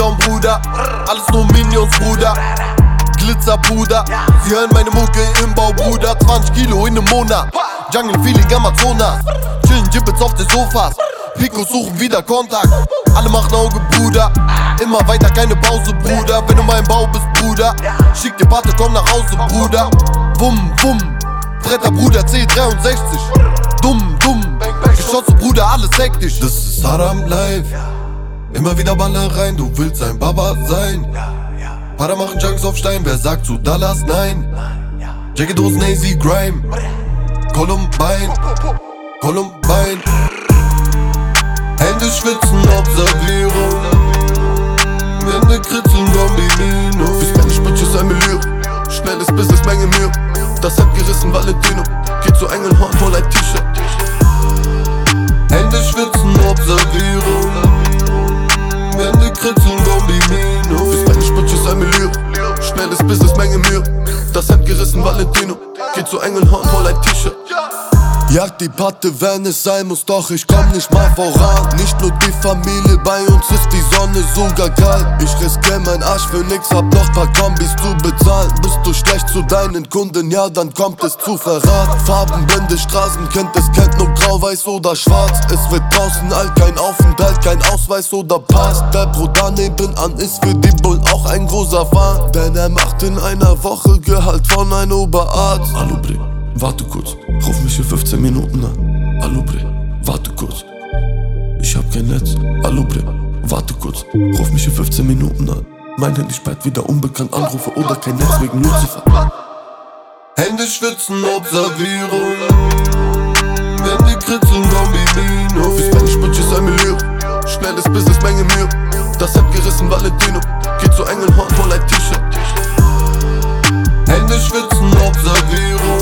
Showdown, Bruder. Alles nur Minions, Bruder. Glitzerpuder, sie hören meine Mucke im Bau, Bruder. 20 Kilo in nem Monat. Jungle Feeling Amazonas. Chillen Gibbets auf den Sofas. Picos suchen wieder Kontakt. Alle machen Auge, Bruder. Immer weiter, keine Pause, Bruder. Wenn du mein Bau bist, Bruder, schick dir Patte, komm nach Hause, Bruder. Wumm, wumm, Bretter, Bruder, C63. Dumm, dumm, Geschosse, Bruder, alles hektisch. Das ist Haram live. Immer wieder Baller rein, du willst ein Baba sein. Para machen Junks auf Stein, wer sagt zu Dallas nein? Jackie-Dosen, AZ, Grime. Columbine, Columbine. Hände schwitzen, Observierung. Wände kritzeln, Kombinino. Für Spanish Bitches ein Milieu. Schnelles Business, Menge Mühe. Das Hemd gerissen, Valentino. Geht zu Engelhorn, voll ein T-Shirt. Hände schwitzen, Observierung. Wände kritzeln, Kombinino. Für Spanish Bitches ein Milieu. Schnelles Business, Menge Mühe. Das Hemd gerissen, Valentino. Geht zu Engelhorn, voll ein T-Shirt. Jagd die Patte, wenn es sein muss, doch ich komm nicht mal voran. Nicht nur die Familie, bei uns ist die Sonne sogar kalt. Ich riskier mein Arsch für nix, hab noch paar Kombis zu bezahlen. Bist du schlecht zu deinen Kunden, ja dann kommt es zu Verrat. Farbenblinde Straßenkind, es kennt nur grau, weiß oder schwarz. Es wird draußen alt, kein Aufenthalt, kein Ausweis oder Pass. Der Bruder nebenan ist für die Bullen auch ein großer Wahn. Denn er macht in einer Woche Gehalt von einem Oberarzt. Hallo Bre, warte kurz, ruf mich für 15 Minuten an. Hallo Bre, warte kurz, ich hab kein Netz. Hallo Bre, warte kurz, ruf mich für 15 Minuten an. Mein Handy sperrt wieder unbekannt Anrufe oder kein Netz wegen Lucifer. Hände schwitzen, Observierung. Wände kritzeln, Kombinino. Für Spanish Bitches ein Milieu. Schnelles Business, Menge Mühe. Das Hemd gerissen, Valentino. Geht zu Engelhorn, voll ein T-Shirt. Hände schwitzen, Observierung.